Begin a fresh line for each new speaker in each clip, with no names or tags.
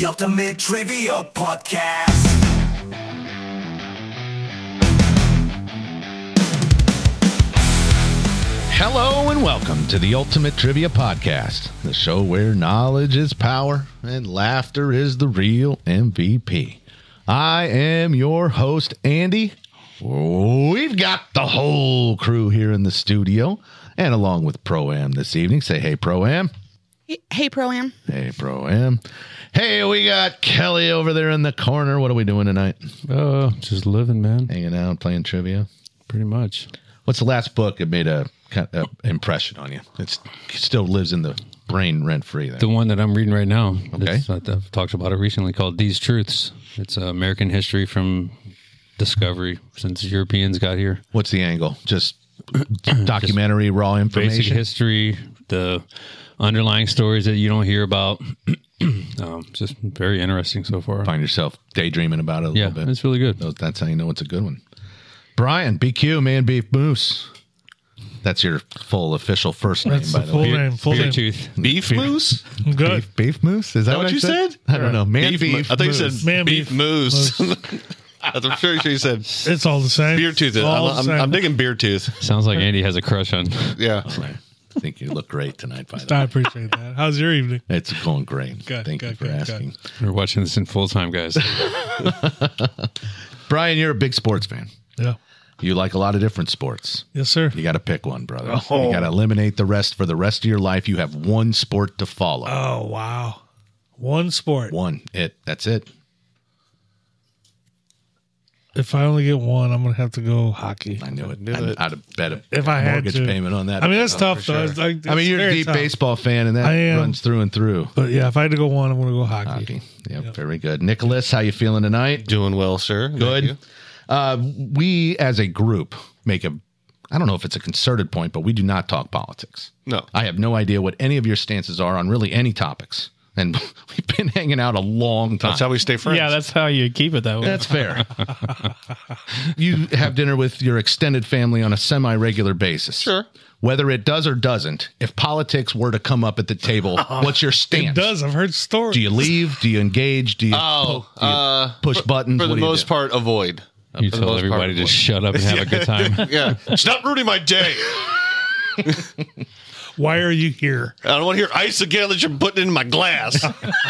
The Ultimate Trivia Podcast.
Hello and welcome to the Ultimate Trivia Podcast, the show where knowledge is power and laughter is the real MVP. I am your host, Andy. We've got the whole crew here in the studio and along with Pro-Am this evening. Say hey, Pro-Am.
Hey, Pro-Am.
Hey, Pro-Am. Hey, we got Kelly over there in the corner. What are we doing tonight?
Just living, man.
Hanging out, playing trivia.
Pretty much.
What's the last book that made a kind of impression on you? It still lives in the brain rent-free there.
The one that I'm reading right now.
Okay.
I've talked about it recently, called These Truths. It's American history from discovery since Europeans got here.
What's the angle? Just documentary, raw information?
Basic history, the underlying stories that you don't hear about. Just very interesting so far.
Find yourself daydreaming about it a little bit.
It's really good.
That's how you know it's a good one. Brian, BQ, Man Beef Moose. That's your full official first name,
That's
by
the
the
full
way.
name. Full
Beer
name.
tooth.
Beef moose?
Good.
Beef Moose? Is that
what
I
you said?
I don't know. Man Beef
I think you
Moose.
said
Man
beef
beef
moose.
moose.
I'm pretty sure you said
It's all the same.
beer tooth.
All the same.
I'm digging beer tooth.
Sounds like Andy has a crush on.
Yeah.
I think you look great tonight, by the
I
way.
appreciate that. How's your evening?
It's going great.
Good,
Thank you
good,
for
good,
asking.
We're watching this in full time, guys.
Brian, you're a big sports fan.
Yeah.
You like a lot of different sports.
Yes, sir.
You got to pick one, brother.
Oh.
You got to eliminate the rest for the rest of your life. You have one sport to follow.
Oh, wow. One sport.
One. That's it.
If I only get one, I'm going to have to go hockey.
I knew it.
Knew it.
I'd have bet a
If I had
mortgage
to.
payment on that.
I mean, that's tough,
for
though.
sure.
It's like,
I mean,
it's
you're a
very
deep
tough.
baseball fan, and that
I am.
runs through and through.
But yeah, if I had to go one, I'm going to go hockey.
Hockey. Yep, very good. Nicholas, how you feeling tonight?
Doing well, sir. Thank
Good.
you.
We, as a group, make a, I don't know if it's a concerted point, but we do not talk politics.
No.
I have no idea what any of your stances are on really any topics. And we've been hanging out a long time.
That's how we stay friends.
Yeah, that's how you keep it that way.
That's fair. You have dinner with your extended family on a semi-regular basis.
Sure.
Whether it does or doesn't, if politics were to come up at the table, what's your
It
stance?
does. I've heard stories.
Do you leave? Do you engage? Do you, do you push buttons?
For the
What do you
most
do?
part, avoid.
You
For the
tell
most part,
everybody to
avoid.
shut up and have a good time.
Yeah. Stop ruining my day.
Why are you here?
I don't want to hear ice again that you're putting in my glass.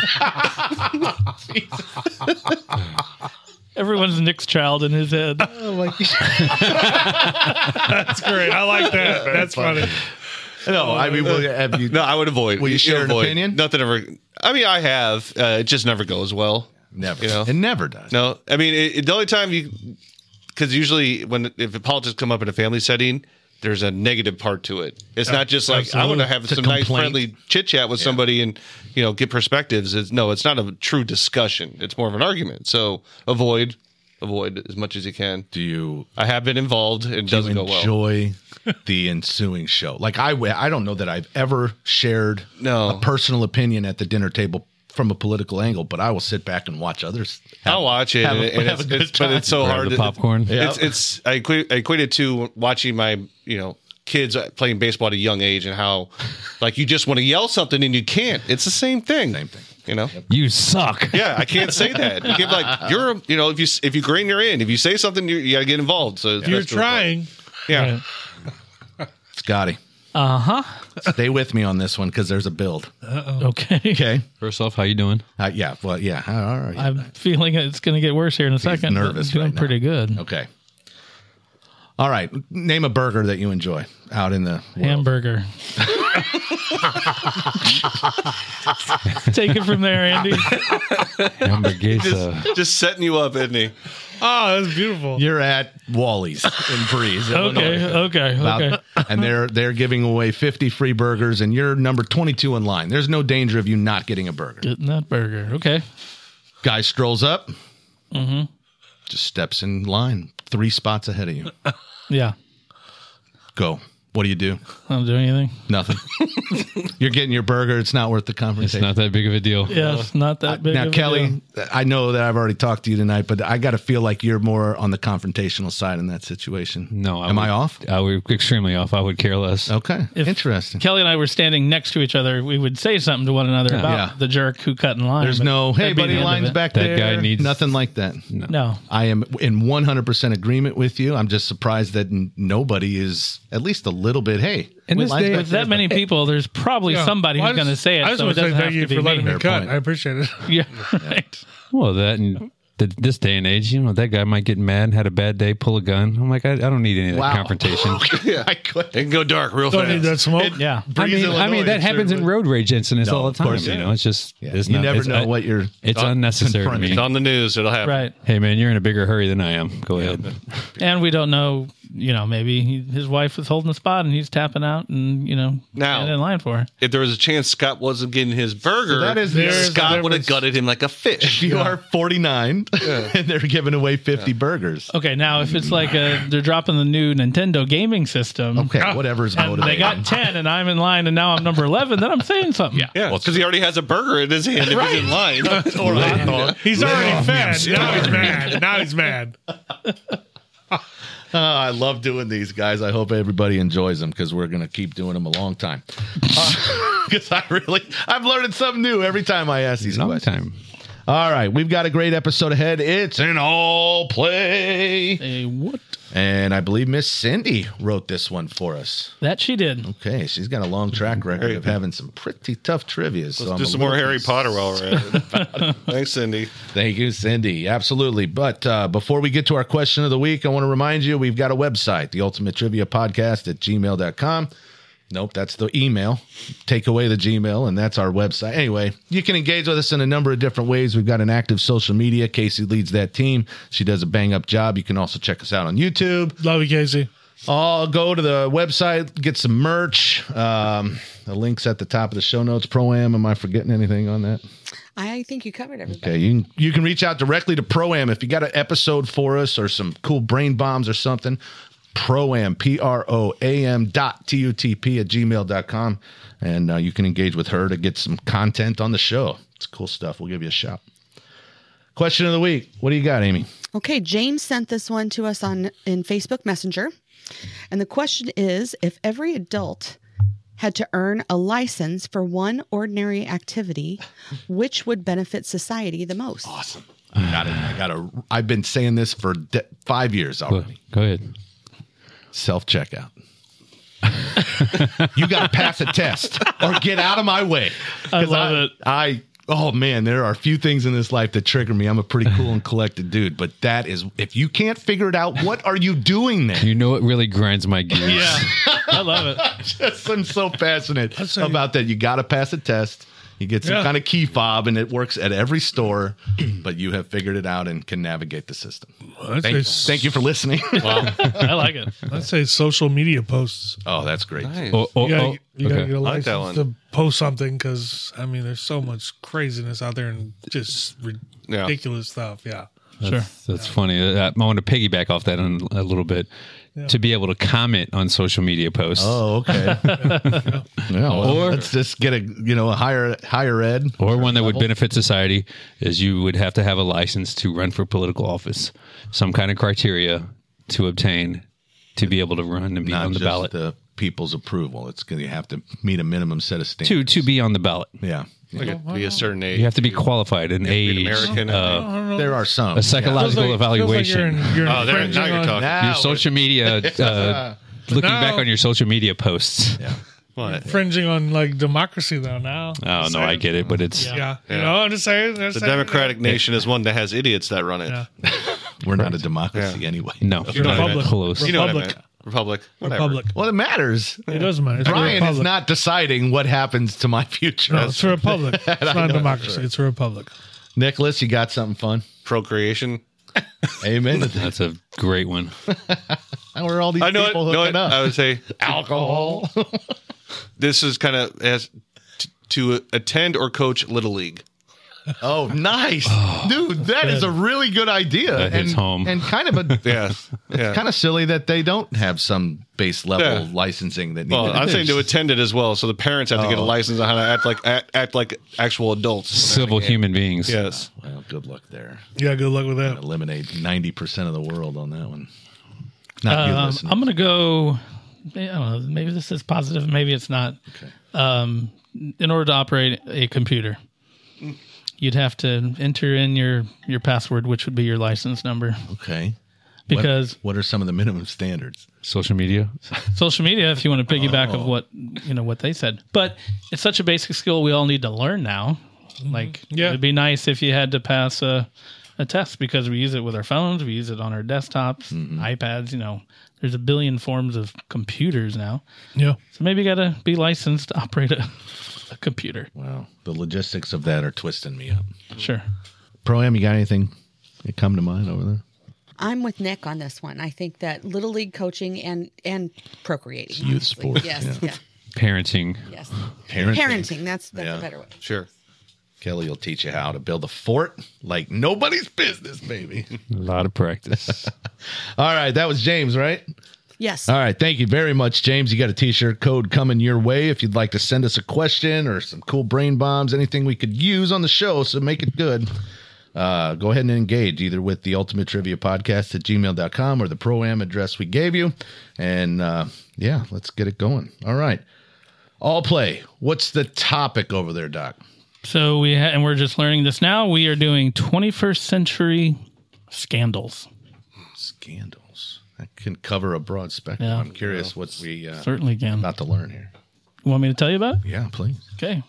Everyone's Nick's child in his head.
Oh my God.
That's great. I like that. That's funny.
No, I mean, have you?
No, I would avoid.
Will you share an
avoid.
opinion?
Nothing ever. I mean, I have. It just never goes well.
Never.
You know?
It never does.
No, I mean the only time because usually if the politics come up in a family setting, there's a negative part to it. It's not just like
absolutely.
I want to have
It's a
some nice
complaint.
friendly chit chat with somebody and get perspectives. It's not a true discussion. It's more of an argument. So avoid as much as you can.
Do you
I have been involved. It doesn't go well.
enjoy the ensuing show? Like I don't know that I've ever shared a personal opinion at the dinner table from a political angle, but I will sit back and watch others.
I'll watch it,
have a-
and
have a good
but it's so
Grab
hard.
the popcorn.
Yeah.
I equate it to watching my kids playing baseball at a young age and how like you just want to yell something and you can't. It's the same thing.
Same thing.
You suck.
Yeah, I can't say that. You can't be like if you grain, you're in. If you say something, you got to get involved. So
You're trying.
Yeah.
Scotty, stay with me on this one because there's a build.
Okay.
Okay.
First off, how you doing?
Yeah. Well, yeah. All right.
I'm feeling it's going to get worse here in a second. but
nervous
I'm doing
right now.
pretty good.
Okay. All right. Name a burger that you enjoy out in the world.
Hamburger. Take it from there, Andy.
Hamburguesa.
Just setting you up, isn't he?
Oh, that's beautiful.
You're at Wally's in Breeze, Illinois.
Okay.
And they're giving away 50 free burgers, and you're number 22 in line. There's no danger of you not getting a burger.
Getting that burger. Okay.
Guy strolls up, just steps in line, 3 spots ahead of you.
Yeah.
Go. What do you do?
I don't do anything.
Nothing. You're getting your burger. It's not worth the
It's
conversation.
not that big of a deal.
Yeah, it's not that big.
Now,
of a
Kelly,
deal.
I know that I've already talked to you tonight, but I got to feel like you're more on the confrontational side in that situation.
No.
Am I off?
I would extremely off. I would care less.
Okay.
If
Interesting.
Kelly and I were standing next to each other, we would say something to one another about
Yeah.
the jerk who cut in line.
There's
but
no, hey,
that'd be the
buddy,
end of
line's
it.
back
That
there.
guy needs-
Nothing like that.
No.
I am in 100% agreement with you. I'm just surprised that nobody is at least a little bit, hey.
In this
line's
day-
back
With
there.
that many people, there's probably
Yeah.
somebody
Well,
who's going to say it.
I just
So it
want to say
doesn't have
thank you
to be
for letting
me.
me cut.
point.
I appreciate it.
Yeah, right.
Well, that and this day and age, that guy might get mad, had a bad day, pull a gun. I'm like, I don't need any of that
Wow.
confrontation.
I could.
It can go dark real
Don't need that
fast.
smoke.
Yeah.
I mean, that happens in road rage incidents
No,
all the
of
time.
course, yeah.
It's just
Yeah.
it's
You
not,
never
it's,
know what you're.
It's unnecessary to
confronting.
me.
It's on the news. It'll happen.
Right.
Hey, man, you're in a bigger hurry than I am. Go ahead.
And we don't know, maybe his wife was holding the spot and he's tapping out and,
Now-
standing in line for her.
If there was a chance Scott wasn't getting his burger,
So that is the
There's
Scott
the
would have
difference.
gutted him like a fish.
If you are 49 and they're giving away 50 burgers.
Okay, now if it's like they're dropping the new Nintendo gaming system.
Okay, whatever's
And they
motivating.
got 10 and I'm in line and now I'm number 11, then I'm saying something.
Yeah, because he already has a burger in his hand if he's in line.
Or a hot dog.
He's already fed. Now he's mad. Now he's mad.
I love doing these, guys. I hope everybody enjoys them because we're going to keep doing them a long time. Because I'm learning something new every time I ask these
Long
questions.
time.
All right, we've got a great episode ahead. It's an all play.
Hey, what?
And I believe Miss Cindy wrote this one for us.
That she did.
Okay, she's got a long track record of having some pretty tough trivia. So
Let's
I'm
do
a
some more
little
Harry Potter while we're at it. Thanks, Cindy.
Thank you, Cindy. Absolutely. But before we get to our question of the week, I want to remind you we've got a website, the Ultimate Trivia Podcast at gmail.com. Nope, that's the email. Take away the Gmail, and that's our website. Anyway, you can engage with us in a number of different ways. We've got an active social media. Casey leads that team. She does a bang-up job. You can also check us out on YouTube.
Love you, Casey.
I'll go to the website, get some merch. The link's at the top of the show notes. Pro-Am, am I forgetting anything on that?
I think you covered everything.
Okay, you can reach out directly to Pro-Am if you got an episode for us or some cool brain bombs or something. Pro-Am, PROAM.TUTP at gmail.com. And you can engage with her to get some content on the show. It's cool stuff. We'll give you a shout. Question of the week. What do you got, Amy?
Okay, James sent this one to us in Facebook Messenger. And the question is, if every adult had to earn a license for one ordinary activity, which would benefit society the most?
Awesome. I've been saying this for 5 years already.
Go ahead.
Self-checkout. You got to pass a test or get out of my way.
I love it.
Oh man, there are a few things in this life that trigger me. I'm a pretty cool and collected dude, but that is, if you can't figure it out, what are you doing then?
You know, it really grinds my gears.
Yeah. I love it.
I'm so passionate
say-
about that. You got to pass a test. You get some
Yeah.
kind of key fob, and it works at every store, but you have figured it out and can navigate the system. Thank you for listening.
I like it.
Let's say social media posts.
Oh, that's great.
Nice.
Oh,
You gotta get a
I like that
license
one.
to post something because, there's so much craziness out there and just ridiculous stuff. Yeah.
That's funny. I want to piggyback off that a little bit. To be able to comment on social media posts.
Oh, okay. Yeah, well,
Or-
let's just get a higher ed.
Or one that would benefit society is you would have to have a license to run for political office, some kind of criteria to obtain to be able to run and be
Not
on the
just
ballot.
the people's approval. It's going to have to meet a minimum set of standards.
To be on the ballot,
Yeah.
Like be a certain age.
you have to be qualified, an
be an
age,
American.
There are some.
a psychological
Feels like
evaluation.
you're
Oh, there,
infringing
now you're
on-
talking.
Now
Your social media, looking
now-
back on your social media posts.
Yeah.
What?
infringing on like democracy though now.
Oh no, I get it, but it's
Yeah.
Yeah.
You know, I'm just saying.
The democratic nation is one that has idiots that run it.
Yeah.
We're not a democracy
Yeah.
anyway.
no,
You know what I
not
meant.
close.
You know what I
Republic.
meant. Republic. Whatever.
Republic.
Well, it matters.
It doesn't matter. It's a
Brian is
republic.
not deciding what happens to my future.
No, it's a republic. It's not a democracy. It's a republic.
Nicholas, you got something fun?
Procreation.
Amen.
That's a great one.
How are all these
I know it.
people
No,
hooking up?
I would say
Alcohol.
this is kind of as to attend or coach Little League.
Oh, nice. Dude, that is a really good idea.
That hits home.
And kind of a
Yeah.
kind of silly that they don't have some base level licensing that
Well,
needs
I'm saying to attend it as well, so the parents have to get a license on how to act like actual adults.
Civil human beings.
Yes.
Well, good luck there.
Yeah, good luck with that.
Eliminate 90% of the world on that one. Not you listening.
I'm going to go. I don't know. Maybe this is positive. Maybe it's not.
Okay.
In order to operate a computer, you'd have to enter in your password, which would be your license number.
Okay.
Because
what are some of the minimum standards?
Social media.
social media, if you want to piggyback of what they said, but it's such a basic skill we all need to learn now. Like, it'd be nice if you had to pass a test, because we use it with our phones, we use it on our desktops, iPads. There's a billion forms of computers now.
Yeah.
So maybe you got to be licensed to operate a computer.
Wow. The logistics of that are twisting me up.
Sure.
Pro-Am, you got anything that come to mind over there?
I'm with Nick on this one. I think that Little League coaching and procreating.
Youth
honestly.
sport,
Yes.
yeah.
Yeah.
Parenting.
Yes.
Parenting.
Parenting. That's
Yeah.
a better way.
Sure.
Kelly will teach you how to build a fort like nobody's business, baby.
A lot of practice.
All right. That was James, right?
Yes.
All right. Thank you very much, James. You got a t-shirt code coming your way. If you'd like to send us a question or some cool brain bombs, anything we could use on the show, so make it good. Go ahead and engage either with the Ultimate Trivia Podcast at gmail.com or the Pro-Am address we gave you. And let's get it going. All right. All play. What's the topic over there, Doc?
So and we're just learning this now. We are doing 21st century scandals.
Scandals. That can cover a broad spectrum.
Yeah.
I'm curious what we
Certainly can.
about to learn here.
You want me to tell you about it?
Yeah, please.
Okay.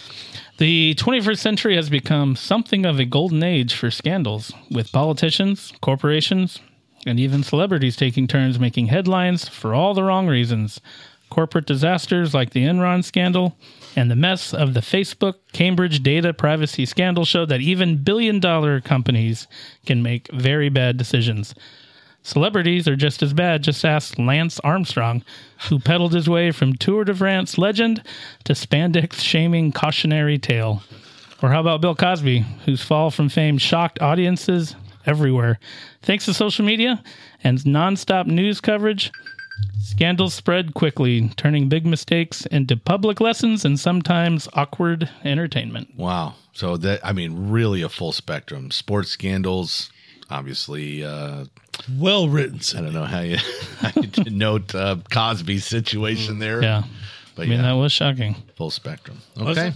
The 21st century has become something of a golden age for scandals, with politicians, corporations, and even celebrities taking turns making headlines for all the wrong reasons. Corporate disasters like the Enron scandal and the mess of the Facebook Cambridge data privacy scandal show that even billion-dollar companies can make very bad decisions. Celebrities are just as bad. Just ask Lance Armstrong, who peddled his way from Tour de France legend to spandex-shaming cautionary tale. Or how about Bill Cosby, whose fall from fame shocked audiences everywhere. Thanks to social media and nonstop news coverage, scandals spread quickly, turning big mistakes into public lessons and sometimes awkward entertainment.
Wow. So really a full spectrum. Sports scandals, obviously.
Well written.
I don't know how you denote Cosby's situation there.
Yeah.
But
that was shocking.
full spectrum.
Was
Okay.
it?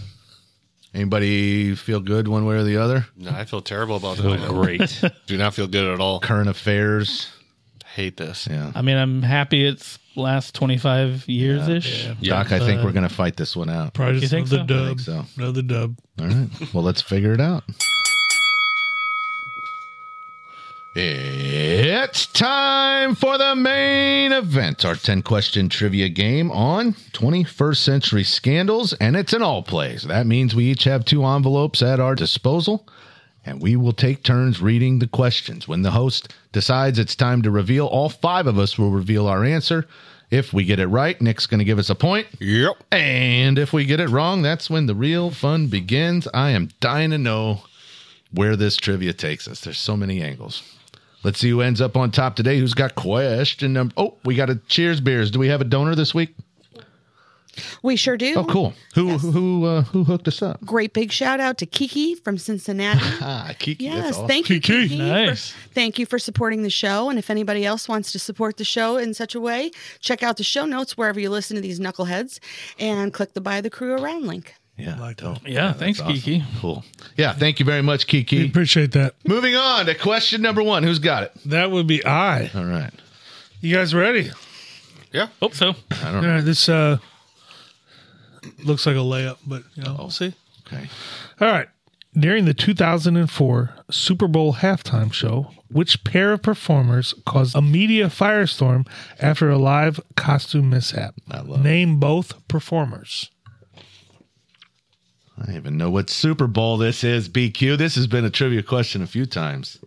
Anybody feel good one way or the other?
No, I feel terrible about
Feel
that.
great.
Do not feel good at all.
Current affairs.
Hate this.
Yeah.
I'm happy it's last 25 years-ish.
Doc, I think we're going to fight this one out.
Probably just
You think
another
so?
I
dub.
think so.
Another dub.
All right. Well, let's figure it out. It's time for the main event, our 10-question trivia game on 21st century scandals, and it's an all play. So that means we each have 2 envelopes at our disposal, and we will take turns reading the questions. When the host decides it's time to reveal, all 5 of us will reveal our answer. If we get it right, Nick's going to give us a point.
Yep.
And if we get it wrong, that's when the real fun begins. I am dying to know where this trivia takes us. There's so many angles. Let's see who ends up on top today. Who's got question number? Oh, we got a Cheers Beers. Do we have a donor this week?
We sure do.
Oh, cool. Who hooked us up?
Great big shout out to Kiki from Cincinnati.
Kiki.
Yes,
That's awesome.
thank you,
Kiki.
Kiki.
Nice.
Thank you for supporting the show. And if anybody else wants to support the show in such a way, check out the show notes wherever you listen to these knuckleheads and click the Buy the Crew Around link.
Yeah,
Like
dope.
Yeah, thanks,
Awesome.
Kiki.
Cool. Yeah, thank you very much,
We
Kiki.
appreciate that.
Moving on to question number 1. Who's got it?
That would be I.
All right.
You guys ready?
Hope so.
I
All
don't know.
right, this looks like a layup, but we'll see.
Okay.
All right. During the 2004 Super Bowl halftime show, which pair of performers caused a media firestorm after a live costume mishap?
I love it.
Name both performers.
I don't even know what Super Bowl this is, BQ. This has been a trivia question a few times.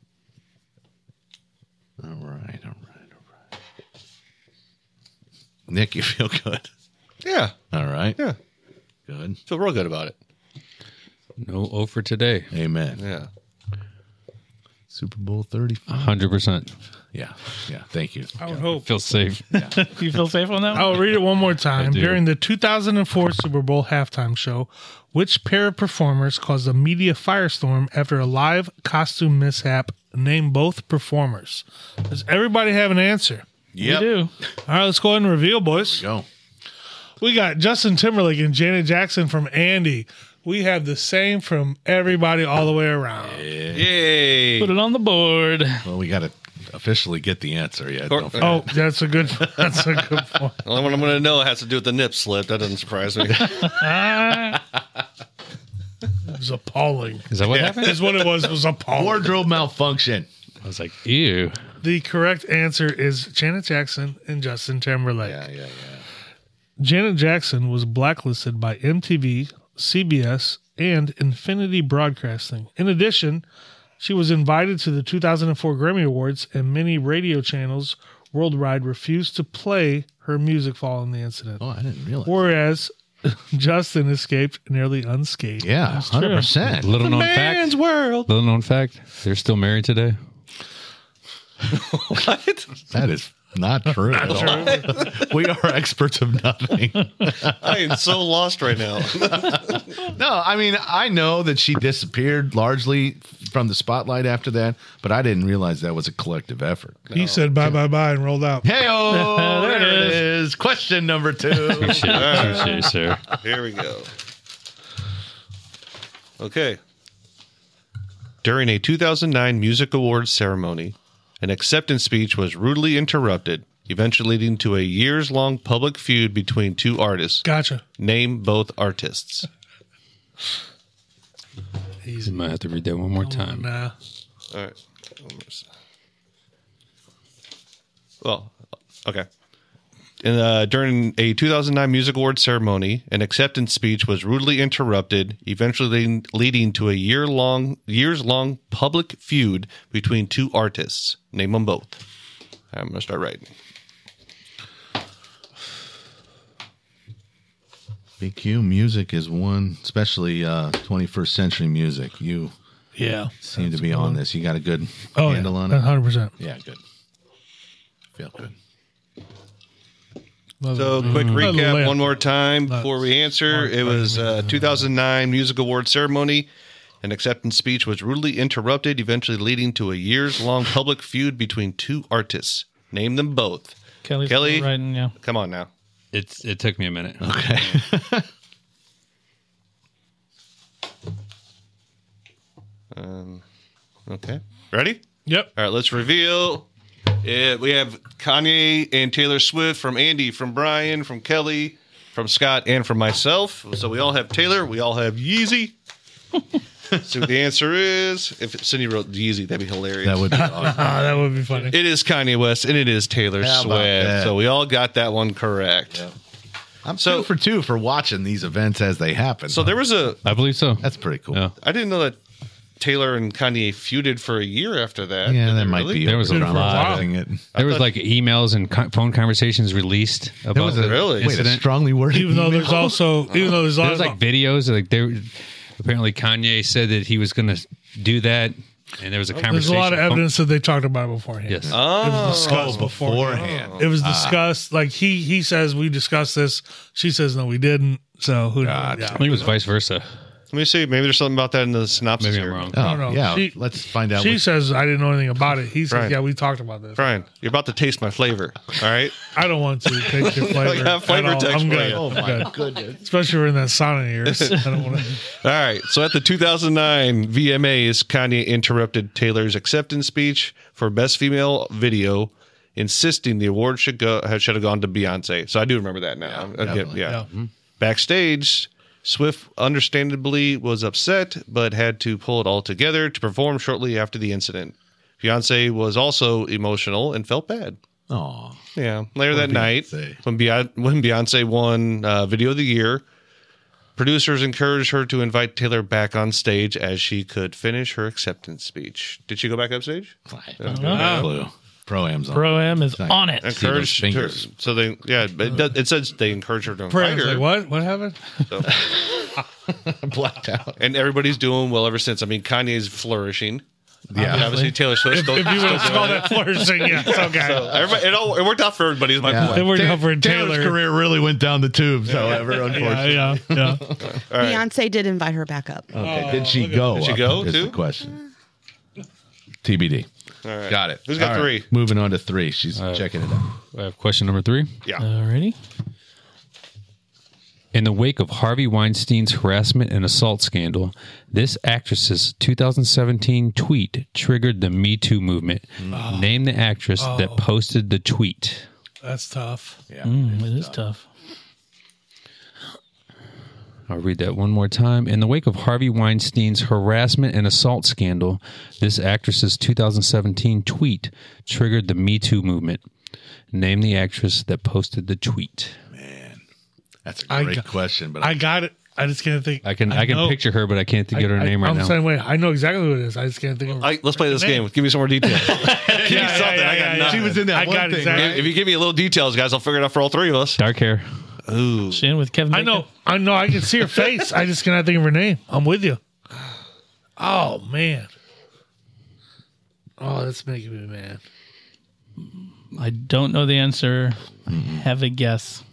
All right. Nick, you feel good?
Yeah.
All right.
Yeah.
Good.
Feel real good about it.
No O for today.
Amen.
Yeah.
Super Bowl 35.
100%.
Yeah. Yeah. Thank you.
I would hope.
Feel safe.
You feel safe on that one?
I'll read it one more time.
do.
During the 2004 Super Bowl halftime show, which pair of performers caused a media firestorm after a live costume mishap? Name both performers. Does everybody have an answer?
You do.
All right, let's go ahead and reveal, boys.
Go.
We got Justin Timberlake and Janet Jackson from Andy. We have the same from everybody all the way around.
Yay.
Put it on the board.
Well, we got to officially get the answer yet.
Cor-
Don't forget.
Oh, that's a good point.
The only one I'm going to know has to do with the nip slip. That doesn't surprise me.
It was appalling.
Is that what happened?
That's what it was appalling.
Wardrobe malfunction.
I was like, ew.
The correct answer is Janet Jackson and Justin Timberlake.
Yeah.
Janet Jackson was blacklisted by MTV, CBS, and Infinity Broadcasting. In addition, she was invited to the 2004 Grammy Awards, and many radio channels worldwide refused to play her music following the incident.
Oh, I didn't realize.
Whereas Justin escaped nearly unscathed.
Yeah, 100%.
Little known fact.
world.
Little known fact. They're still married today.
What?
That is not true at all. We are experts of nothing.
I am so lost right now.
No, I mean, I know that she disappeared largely from the spotlight after that, but I didn't realize that was a collective effort.
He said bye and rolled out.
Hey-oh,
There
there
it
it is. Question number 2.
Touche, sir.
Here we go. Okay. During a 2009 Music Awards ceremony, an acceptance speech was rudely interrupted, eventually leading to a years-long public feud between two artists.
Gotcha.
Name both artists.
You might have to read that one more time.
Nah.
All right. Well, okay. During a 2009 Music Awards ceremony, an acceptance speech was rudely interrupted, eventually leading to a years-long public feud between two artists. Name them both. I'm going to start writing.
Big Q, music is one, especially 21st century music. You
Yeah.
seem to be on this. You got a good
Oh,
handle
yeah.
on it?
100%.
Yeah, good. Feel good.
So, quick recap
layup.
one more time before we answer. It was 2009 Music Awards ceremony. An acceptance speech was rudely interrupted, eventually leading to a years-long public feud between two artists. Name them both.
Kelly's
Kelly?
writing, yeah.
Come on now.
It took me a minute.
Okay.
Okay. Ready?
Yep.
All right, let's reveal. We have Kanye and Taylor Swift from Andy, from Brian, from Kelly, from Scott, and from myself. So we all have Taylor. We all have Yeezy. So the answer is, if Cindy wrote Yeezy, that'd be hilarious.
That would be awesome.
That would be funny.
It is Kanye West and it is Taylor
How about
Swift.
that?
So we all got that one correct.
I'm
So-
2 for 2 for watching these events as they happen.
So there was
I believe so.
That's pretty cool.
Yeah.
I didn't know that Taylor and Kanye feuded for a year after that.
Yeah,
Did
that
they
might
really?
be
There was a lot.
dramatizing it.
There was like emails and phone conversations released
There
about
was
the
a,
Really?
wait, a
incident.
strongly worded
Even though there's
email?
also, even though there's a
There
lot
was
of
like videos, like apparently Kanye said that he was going to do that, and there was a conversation.
there's a lot of evidence that they talked about it beforehand.
Yes.
It was discussed
beforehand.
It was discussed. Like he says we discussed this. She says no, we didn't. So who knows?
Gotcha.
I
Yeah.
think it was vice versa.
Let me see. Maybe there's something about that in the synopsis.
Maybe I'm
here.
wrong.
Oh,
no.
yeah.
She-
Let's find out.
She
what-
says I didn't know anything about it. He says
Right.
yeah, we talked about this.
Brian, you're about to taste my flavor. All right.
I don't want to take your flavor.
got flavor
at all.
text
I'm
for
good.
you.
oh,
I'm
my
good.
goodness.
Especially we're in that sauna years. I don't want to.
All right. So at the 2009 VMAs, Kanye interrupted Taylor's acceptance speech for Best Female Video, insisting the award should have gone to Beyonce. So I do remember that now.
definitely.
Yeah.
Yeah.
Backstage, Swift understandably was upset, but had to pull it all together to perform shortly after the incident. Beyonce was also emotional and felt bad.
Oh,
Yeah. Later that night,
Beyonce.
when Beyonce won Video of the Year, producers encouraged her to invite Taylor back on stage as she could finish her acceptance speech. Did she go back up stage?
no clue. Pro-Am's on.
Pro-Am is
Nice.
on it.
Encourage her.
fingers.
So they, it says they encourage her to invite
Prayers,
her.
like, what? What happened?
So,
Blacked out.
and everybody's doing well ever since. I mean, Kanye's flourishing.
Yeah.
Obviously, Taylor Swift.
If you would have called that flourishing, yes, okay.
So everybody, it worked out for everybody. Is my
Yeah.
point.
It worked out for
Taylor's
Taylor.
career really went down the tubes, however, unfortunately.
Yeah.
Beyonce did invite her back up.
Okay. Did she go?
Did she
up
go,
is
too?
the question. TBD.
All right.
Got it.
Who's got
All right.
3?
Moving on to 3. She's checking it out.
I have question number 3.
Yeah.
Alrighty.
In the wake of Harvey Weinstein's harassment and assault scandal, this actress's 2017 tweet triggered the Me Too movement. Name the actress that posted the tweet.
That's tough.
Yeah.
It is tough.
I'll read that one more time. In the wake of Harvey Weinstein's harassment and assault scandal, this actress's 2017 tweet triggered the Me Too movement. Name the actress that posted the tweet.
That's a great question, but
I got it. I just can't think.
I can
know.
picture her, but I can't get her name right
I'm
now.
the same way. I know exactly who it is. I just can't think of it.
Let's play this game. Give me some more details. Give me something. I got nothing.
she was in that
I
one
got
thing.
exactly.
right?
If you give me a little details, guys, I'll figure it out for all 3 of us.
Dark hair.
Ooh.
She in with Kevin
I
Bacon?
know. I can see her face. I just cannot think of her name. I'm with you. Oh, man. Oh, that's making me mad.
I don't know the answer. I have a guess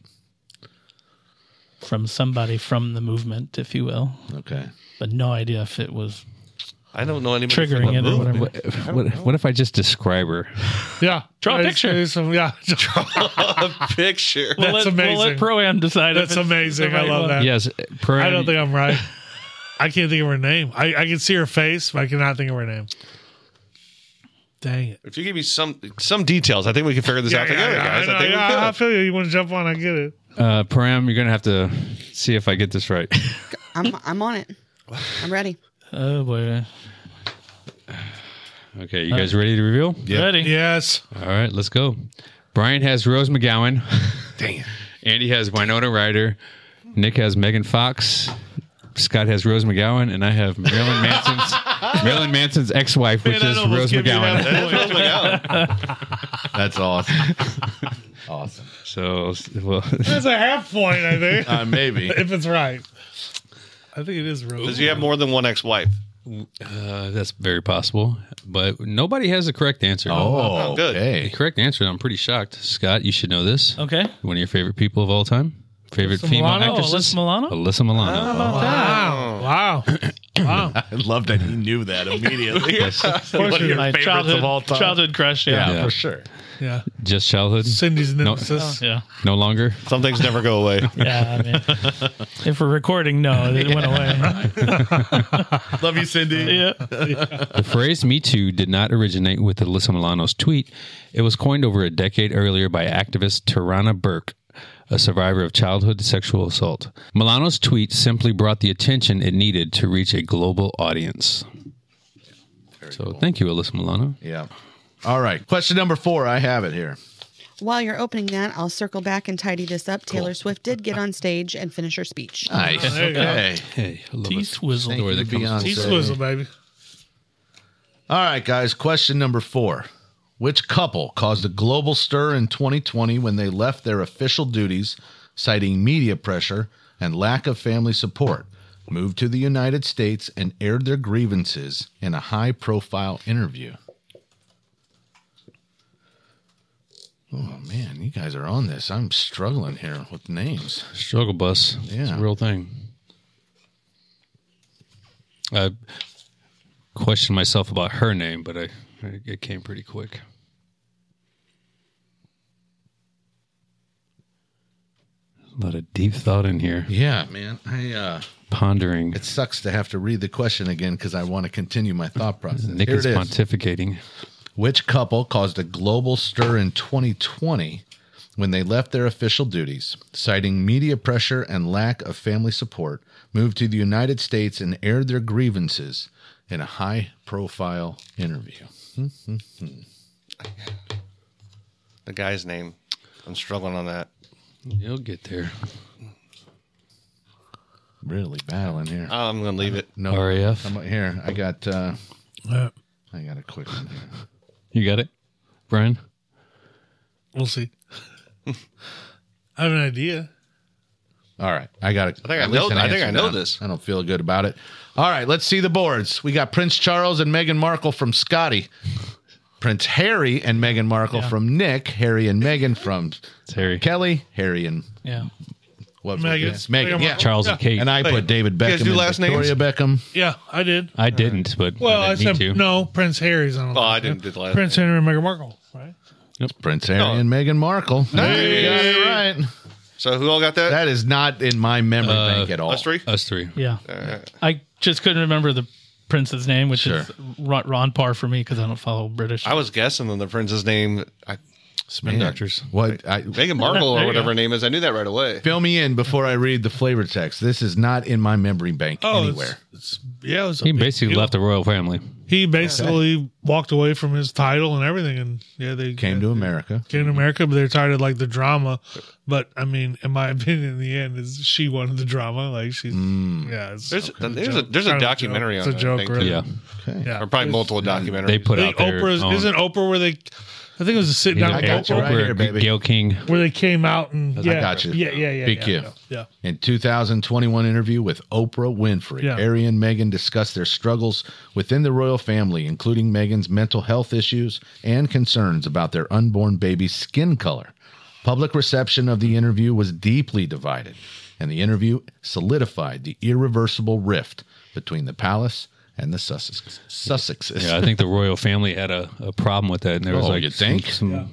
from somebody from the movement, if you will,
Okay.
but no idea if it was
I don't know anybody.
triggering
from
it
the
or
movement.
whatever.
What if I just describe her?
Yeah.
Draw a
I just-
picture.
there's some- yeah.
Picture.
We'll
That's
let
amazing.
Pro-Am decide. if
That's
it's
amazing.
the
I
right
love
one.
that.
Yes.
I don't think I'm right. I can't think of her name. I can see her face, but I cannot think of her name. Dang it.
If you give me some details, I think we can figure this out together, guys.
I know,
I think we
I
could.
feel you. You want to jump on? I get it.
Param, you're going to have to see if I get this right.
I'm on it. I'm ready.
Oh boy.
Okay, you guys ready to reveal?
Ready?
Yes.
All right, let's go. Brian has Rose McGowan.
Dang it.
Andy has Winona Ryder. Nick has Megan Fox. Scott has Rose McGowan, and I have Marilyn Manson's ex-wife, which is Rose McGowan.
That's awesome. Awesome.
So, well,
That's a half point, I think.
Maybe.
if it's right. I think it is Rose.
Does he have more than one ex-wife?
that's very possible. But nobody has the correct answer.
Oh,
good.
The
Okay.
correct answer, I'm pretty shocked. Scott, you should know this.
Okay.
One of your favorite people of all time? Favorite
Alyssa
female
Milano?
actresses?
Alyssa Milano?
Alyssa Milano.
Wow. Wow.
I love that he knew that immediately.
One of your
My childhood crush.
Yeah,
Yeah.
Yeah.
for sure.
Yeah.
Just childhood?
Cindy's
No.
nemesis.
Yeah.
No longer?
Some things never go away.
Yeah. I mean, if we're recording, no, it went away.
Love you, Cindy.
Yeah.
The phrase Me Too did not originate with Alyssa Milano's tweet. It was coined over a decade earlier by activist Tarana Burke, a survivor of childhood sexual assault. Milano's tweet simply brought the attention it needed to reach a global audience. Thank you, Alyssa Milano.
Yeah. All right. Question number 4. I have it here.
While you're opening that, I'll circle back and tidy this up. Taylor Swift did get on stage and finish her speech.
Nice.
There you go.
Okay.
Hey, I love it.
T-Swizzle.
Story that comes
Beyonce.
He swizzle, baby.
All right, guys. Question number 4. Which couple caused a global stir in 2020 when they left their official duties, citing media pressure and lack of family support, moved to the United States, and aired their grievances in a high-profile interview? Oh, man. You guys are on this. I'm struggling here with names.
Struggle bus. It's
Yeah.
a real thing. I questioned myself about her name, but it came pretty quick. A lot of deep thought in here.
Yeah, man.
Pondering.
It sucks to have to read the question again because I want to continue my thought process.
Nick
Here
is
it is.
pontificating.
Which couple caused a global stir in 2020 when they left their official duties, citing media pressure and lack of family support, moved to the United States and aired their grievances in a high-profile interview?
The guy's name. I'm struggling on that.
You'll get there.
Really battling here.
I'm going to leave it.
No,
RAF.
I'm here. I got a quick one here.
You got it? Brian?
We'll see. I have an idea.
All right. I got it.
I think I know this.
I don't feel good about it. All right. Let's see the boards. We got Prince Charles and Meghan Markle from Scotty. Prince Harry and Meghan Markle from Nick. Harry and Meghan from
It's Harry.
Kelly. Harry and
Yeah.
what?
Meghan.
Meghan. Yeah.
Charles and Kate.
And I put David
guys
Beckham
do
and
last
Victoria Beckham.
Yeah, I did.
I didn't, but
Well, I
I didn't
said
need to.
no. Prince Harry's on.
Oh, I didn't do the last.
Prince Henry and Meghan Markle, right?
Prince Harry and Meghan Markle.
Nice.
You got it right.
So who all got that?
That is not in my memory bank at all.
Us three.
Us three.
Yeah. I just couldn't remember the prince's name, which
Sure.
is on par for me because I don't follow British.
I was guessing on the prince's name.
Spin Doctors.
What?
Meghan Markle
There
or
you
whatever
go.
her name is. I knew that right away.
Fill me in before I read the flavor text. This is not in my memory bank anywhere.
It was a
He
big
basically
deal.
left the royal family.
He basically walked away from his title and everything, and they
Came to America.
Came to America, but they're tired of like the drama. But I mean, in my opinion, in the end, is she wanted the drama. Like she's it's
There's
kind of
a
joke.
documentary
It's
on
a
it, I
joke,
think,
really.
Yeah.
Okay.
Yeah.
or probably multiple documentaries.
They put
I
out
think
their
Oprah's
own.
isn't Oprah where they? I think it was a sit down
I
with
got you
Oprah
right here, baby.
Gail King.
where they came out and
I got you.
Yeah.
BQ.
Yeah.
In 2021 interview with Oprah Winfrey,
Yeah.
Harry and Meghan discussed their struggles within the royal family, including Meghan's mental health issues and concerns about their unborn baby's skin color. Public reception of the interview was deeply divided, and the interview solidified the irreversible rift between the palace and the Sussexes.
Yeah, I think the royal family had a problem with that. And there was
Oh,
like
you think?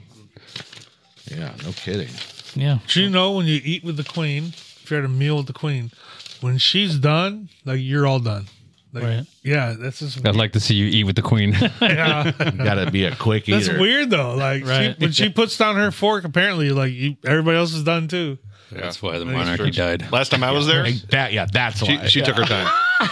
Yeah.
No kidding.
yeah.
Do you know when you eat with the queen, if you're at a meal with the queen, when she's done, like you're all done. Like,
Right.
Yeah, that's just
I'd like to see you eat with the queen.
yeah.
Got to be a quick eater.
That's weird though. Like
Right.
when she puts down her fork, apparently like everybody else is done too.
That's why the monarchy died.
Last time I was there,
That's why.
she took her time.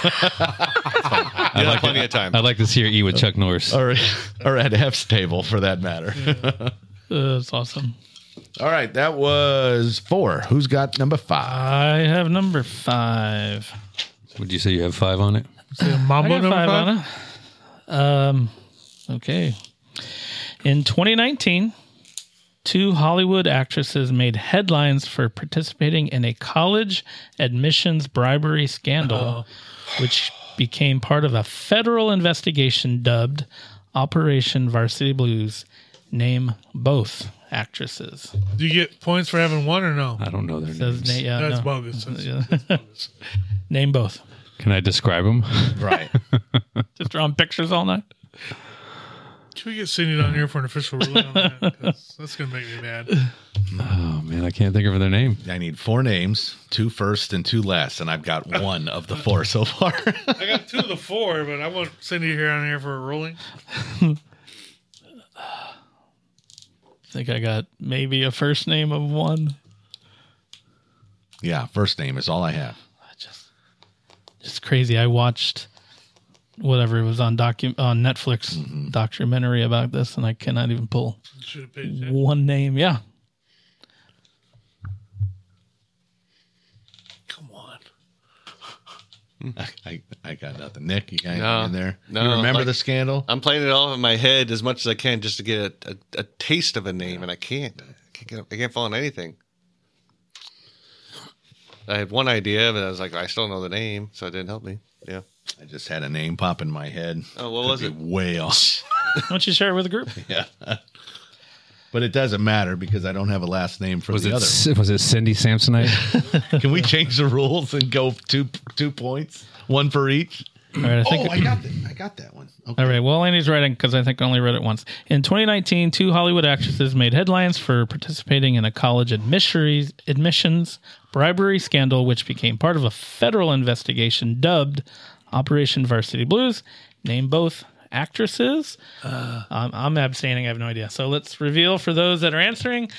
You had plenty of time.
I'd like to see her eat with Chuck Norris.
or at F's table for that matter.
That's awesome.
All right, that was 4. Who's got number 5?
I have number 5.
Would you say you have 5 on it?
Say
I
Mambo
got
number
5
5.
on it. Okay. In 2019, 2 Hollywood actresses made headlines for participating in a college admissions bribery scandal, which became part of a federal investigation dubbed Operation Varsity Blues. Name both actresses.
Do you get points for having one or no?
I don't know their
Says
names.
That's
no.
bogus.
Name both.
Can I describe them?
Right.
Just drawing pictures all night.
Can we get Cindy down here for an official ruling on that? 'Cause that's gonna make me mad.
Oh, man, I can't think of their name.
I need 4 names, 2 first and 2 last, and I've got 1 of the 4 so far.
I got 2 of the 4, but I want Cindy here on here for a ruling.
I think I got maybe a first name of 1.
Yeah, first name is all I have.
It's crazy. I watched whatever it was on Netflix documentary about this, and I cannot even pull
Should have paid attention.
one name. Yeah,
Come on.
I got nothing. Nick, you got anything
No.
in there?
No,
You remember
like-
the scandal?
I'm playing it off in my head as much as I can just to get a taste of a name, and I can't. I can't fall on anything. I had one idea, but I was like, I still know the name, so it didn't help me. Yeah.
I just had a name pop in my head.
Oh, what was
Could
it?
be way off.
why don't you share it with the group?
Yeah. But it doesn't matter because I don't have a last name for
Was
the other.
it Cindy Samsonite?
Can we change the rules and go 2 points? 1 for each?
All right, I think.
I got that one. Okay.
All right. Well, Andy's writing because I think I only read it once. In 2019, 2 Hollywood actresses made headlines for participating in a college admissions bribery scandal, which became part of a federal investigation dubbed Operation Varsity Blues. Name both actresses. I'm abstaining. I have no idea. So let's reveal for those that are answering.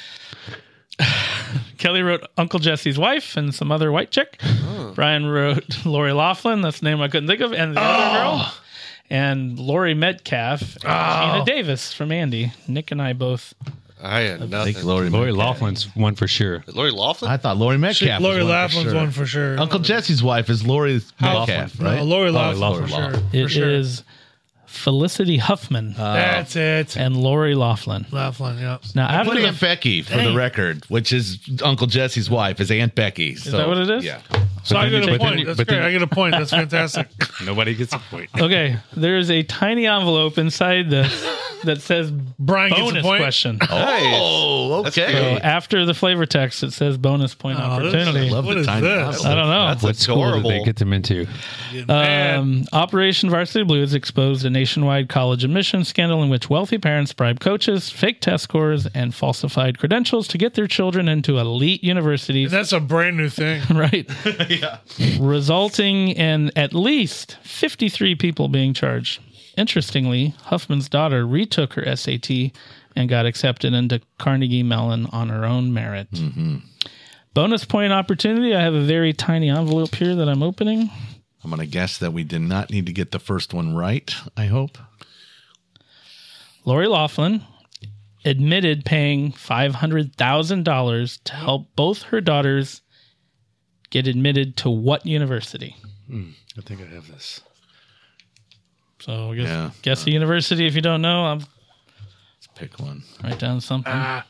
Kelly wrote Uncle Jesse's wife and some other white chick. Brian wrote Lori Loughlin. That's the name I couldn't think of. And the other girl. And Lori Metcalf and Gina Davis from Andy. Nick and I both.
I had
I
nothing.
think Lori
Laughlin's one for sure.
Lori Loughlin?
I thought Lori Metcalf.
Lori
was
Laughlin's one for sure.
Uncle Jesse's wife is Lori Metcalf, right?
No, Lori Laughlin
Lori
for sure.
Loughlin.
It is Felicity Huffman,
That's it.
and Lori Loughlin.
Laughlin, yeah.
Now,
I
after
put
the,
Aunt Becky for the record, which is Uncle Jesse's wife, is Aunt Becky. Is
that what it is?
Yeah.
So I get a
but then
point.
you-
That's
but
great.
then-
I get a point. That's fantastic.
Nobody gets a point.
okay, there's a tiny envelope inside this that says
Brian gets a
bonus
point.
question.
Oh,
That's
okay.
So
great.
after the flavor text, it says bonus point opportunity.
Love
What
the
is
tiny
this?
envelope.
I don't know.
That's
What school did they
adorable.
get them into?
Operation Varsity Blues exposed a nationwide college admission scandal in which wealthy parents bribed coaches, fake test scores, and falsified credentials to get their children into elite universities.
That's a brand new thing.
Right. Resulting in at least 53 people being charged. Interestingly, Huffman's daughter retook her SAT and got accepted into Carnegie Mellon on her own merit. Bonus point opportunity. I have a very tiny envelope here that I'm opening.
I'm going to guess that we did not need to get the first one right, I hope.
Lori Loughlin admitted paying $500,000 to help both her daughters get admitted to what university?
I think I have this.
So
Yeah.
guess the university if you don't know. I'll
Let's pick one.
write down something. I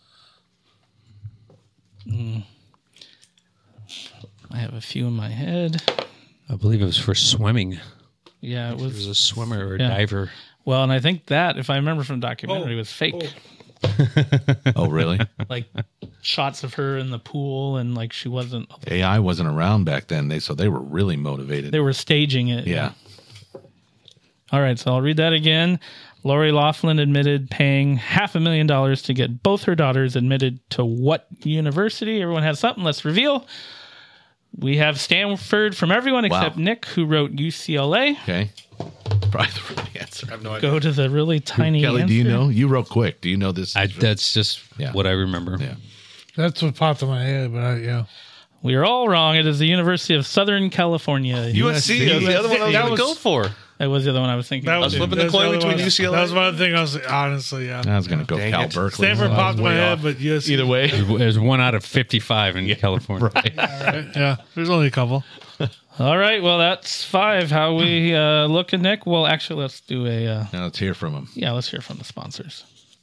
have a few in my head.
I believe it was for swimming.
Yeah, it
It was
was.
a swimmer or a
Yeah.
diver.
Well, and I think that, if I remember from the documentary, was fake.
Oh, really?
Like shots of her in the pool, and like she wasn't.
AI wasn't around back then, so they were really motivated.
They were staging it.
Yeah.
All right, so I'll read that again. Lori Loughlin admitted paying $500,000 to get both her daughters admitted to what university? Everyone has something. Let's reveal. We have Stanford from everyone except Nick, who wrote UCLA.
Okay. Probably the right answer. I have no idea.
Go to the really tiny
Kelly,
answer.
do you know? You wrote quick. Do you know this?
That's just
Yeah.
what I remember.
Yeah.
That's what popped in my head, but yeah.
We are all wrong. It is the University of Southern California.
USC. That was the other one I was
That
going to
was-
go for.
That was the other one I was thinking.
That
of.
was
flipping the
that's
coin
other
between
one.
UCLA.
That was one of the things I was honestly, yeah.
I was going to go
Dang
Cal
it.
Berkeley.
Stanford
I
popped
was
in my
way
head,
off.
but yes.
Either way.
There's 1 out of 55 in California.
Right.
Yeah, there's only a couple.
All right. Well, that's 5. How we look at Nick? Well, actually, let's do a.
Now let's hear from him.
Yeah, let's hear from the sponsors.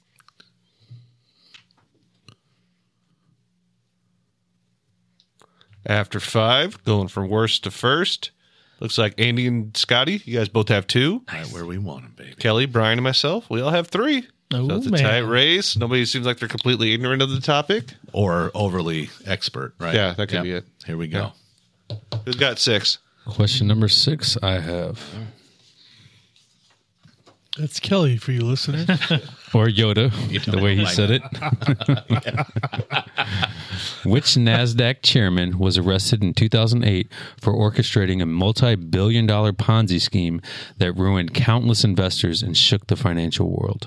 After 5, going from worst to first. Looks like Andy and Scotty, you guys both have 2.
Right where we want him, baby.
Kelly, Brian, and myself, we all have 3.
Oh,
So it's a
man.
tight race. Nobody seems like they're completely ignorant of the topic.
Or overly expert, right?
Yeah, that could be it.
Here we go.
Who's got 6?
Question number 6 I have.
That's Kelly for you listeners.
Or Yoda, the way he said it. Which NASDAQ chairman was arrested in 2008 for orchestrating a multi-billion-dollar Ponzi scheme that ruined countless investors and shook the financial world?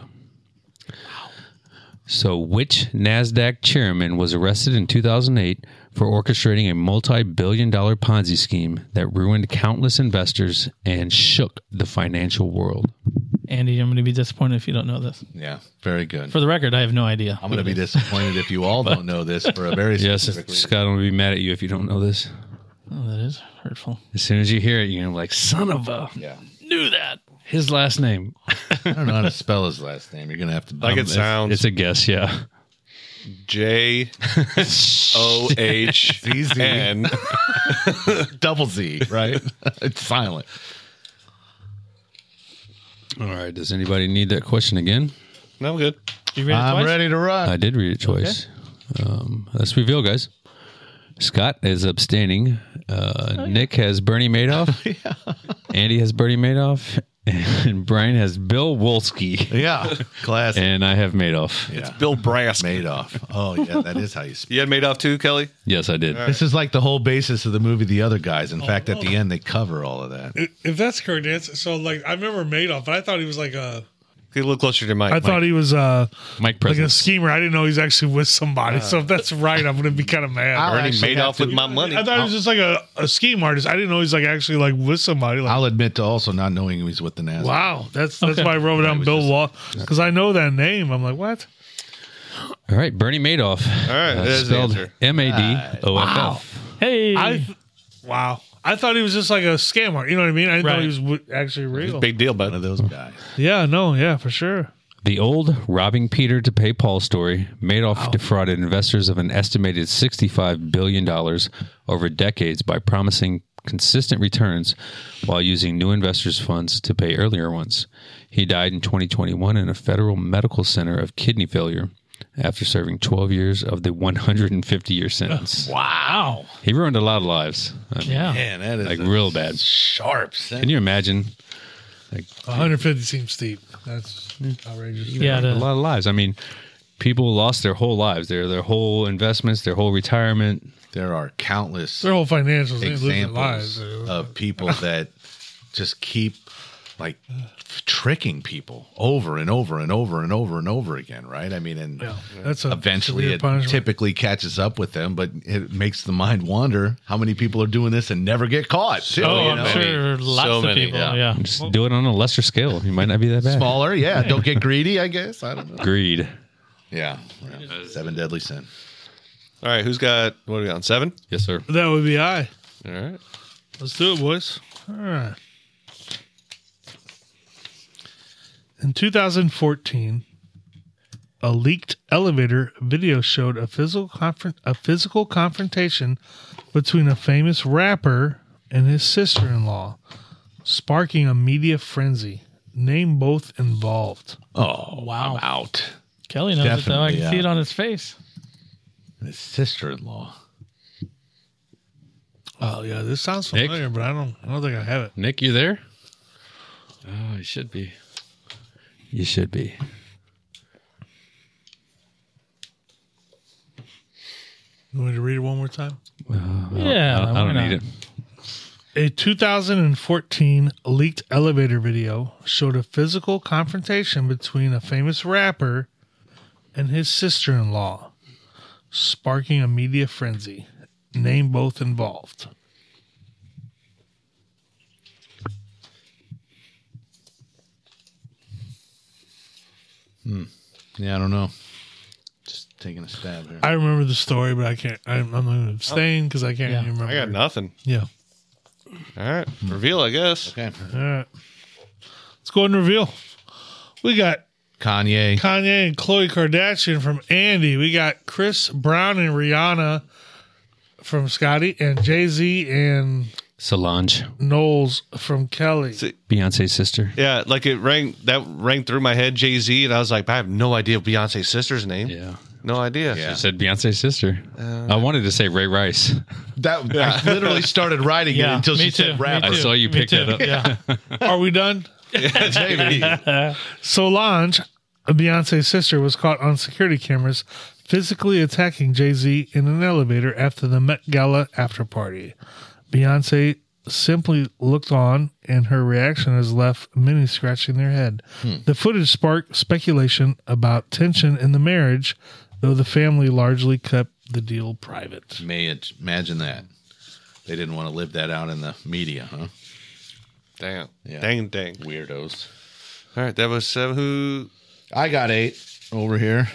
So, which NASDAQ chairman was arrested in 2008 for orchestrating a multi-billion-dollar Ponzi scheme that ruined countless investors and shook the financial world?
Andy, I'm going to be disappointed if you don't know this.
Yeah, very good.
For the record, I have no idea.
I'm going to be disappointed if you all don't know this for a very
Yes,
specific reason.
Scott, I'm going to be mad at you if you don't know this.
Oh, that is hurtful.
As soon as you hear it, you're going to be like, son of a...
Yeah.
Knew that.
His last name.
I don't know how to spell his last name. You're going to have to.
Like it sounds.
It's a guess, yeah.
JOHN.
double Z, right? It's silent.
All right. Does anybody need that question again?
No, I'm good.
You read it
I'm
twice?
ready to run.
I did read it twice. Let's reveal, guys. Scott is abstaining. Nick has Bernie Madoff. Andy has Bernie Madoff. And Brian has Bill Wolski.
Yeah, classic.
And I have Madoff.
Yeah.
Bill Brask.
Madoff. Oh, yeah, that is how you speak.
You had Madoff too, Kelly?
Yes, I did.
This is like the whole basis of the movie The Other Guys. In fact, at the end, they cover all of that.
If that's correct, answer. So like I remember Madoff, but I thought he was like a.
Get a little closer to Mike.
I thought he was
Mike
like a
Presence.
schemer. I didn't know he's actually with somebody. So if that's right, I'm gonna be kind of mad.
Bernie
actually
Madoff
have
with my money.
I thought he was just like a scheme artist. I didn't know he's like actually like with somebody. Like,
I'll admit to also not knowing who he's with the NASA.
wow, that's
Okay.
why I wrote down
was
Bill
just-
Wall because I know that name. I'm like, what?
All right. Bernie Madoff.
All right, there's the
spelled
answer.
Madoff.
Hey.
Wow. I thought he was just like a scammer. You know what I mean? I didn't know
Right.
he was actually real.
Big deal,
One
bud.
of those guys.
Yeah, no, yeah, for sure.
The old robbing Peter to pay Paul story, Madoff defrauded investors of an estimated $65 billion over decades by promising consistent returns while using new investors' funds to pay earlier ones. He died in 2021 in a federal medical center of kidney failure after serving 12 years of the 150-year sentence.
Wow.
He ruined a lot of lives. I mean,
Yeah.
Man, that is
like
a
real bad.
sharp
Can
sentence.
you imagine
150 seems steep. That's outrageous.
Yeah.
a lot of lives? I mean, people lost their whole lives, their whole investments, their whole retirement.
There are countless
Their whole financials, they lose their
examples
lives.
of people that just keep like tricking people over and over and over and over and over again, right? I mean, and
Yeah, that's a
eventually
severe
it
punishment.
typically catches up with them, but it makes the mind wonder how many people are doing this and never get caught. Too,
Oh,
you
I'm
know?
sure lots
So
of
many,
people.
yeah.
Yeah.
Just do it on a lesser scale. You might not be that bad.
Smaller, yeah. Don't get greedy, I guess. I don't know.
Greed.
Yeah. 7 deadly sin.
All right, who's got, what are we on, 7?
Yes, sir.
That would be I.
All right.
Let's do it, boys. All right. In 2014, a leaked elevator video showed a physical confrontation between a famous rapper and his sister-in-law, sparking a media frenzy. Name both involved.
Oh,
Wow.
I'm out.
Kelly knows it, though. I can
Definitely,
see
yeah.
it on his face.
And his sister-in-law.
Oh yeah, this sounds
Nick?
familiar, but I don't think I have it.
Nick, you there? Oh, you should be. You should be.
You want me to read it one more time?
Yeah.
I
why
don't
not?
need it.
A 2014 leaked elevator video showed a physical confrontation between a famous rapper and his sister-in-law, sparking a media frenzy. Name both involved.
Yeah, I don't know. Just taking a stab here.
I remember the story, but I can't. I'm going to abstain because I can't
Yeah.
remember.
I got nothing.
Yeah.
All right. Reveal, I guess.
Okay.
All right. Let's go ahead and reveal. We got
Kanye.
Kanye and Khloe Kardashian from Andy. We got Chris Brown and Rihanna from Scotty, and Jay-Z and
Solange,
Knowles from Kelly.
Beyonce's sister.
Yeah, like it rang through my head, Jay-Z, and I was like, I have no idea Beyonce's sister's name.
Yeah.
No idea.
Yeah.
I said Beyonce's sister. I wanted to say Ray Rice.
That I literally started writing it
Yeah,
until
me
she said
too,
rapper.
me
I
too,
saw you
me
pick
too,
that up.
Yeah.
Are we done?
Maybe.
Solange, Beyonce's sister, was caught on security cameras physically attacking Jay-Z in an elevator after the Met Gala after party. Beyonce simply looked on, and her reaction has left many scratching their head. The footage sparked speculation about tension in the marriage, though the family largely kept the deal private.
Imagine that. They didn't want to live that out in the media, huh?
Damn.
Yeah.
Dang.
Weirdos.
All right, that was 7. Who?
I got 8 over here.